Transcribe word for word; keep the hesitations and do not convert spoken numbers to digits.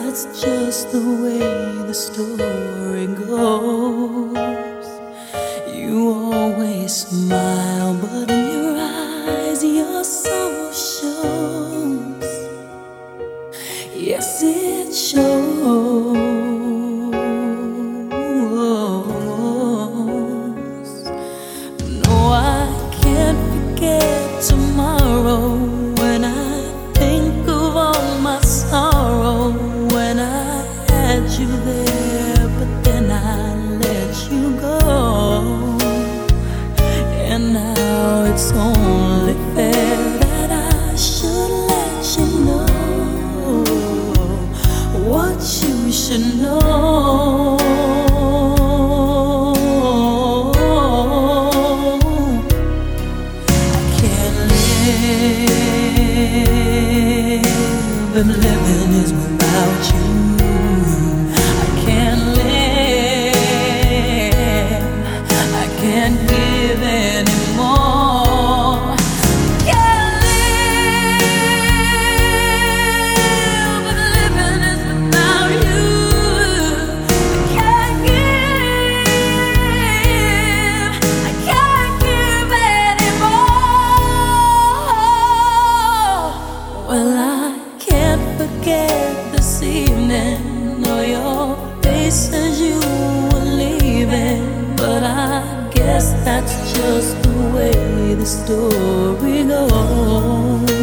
that's just the way the story goes. You always smile, but in your eyes your soul shows. Yes, it shows. No, I can't forget tomorrow when I think of all my sorrow. When I had you there, but then I let you go. And now it's only fair that I should let you know what you should know. I can't live if living is without you. I can't live, I can't give anymore. Can't live if living is without you. I can't give, I can't give anymore. Well, I can't forget this evening or your face as you were leaving, but I guess that's just the way the story goes.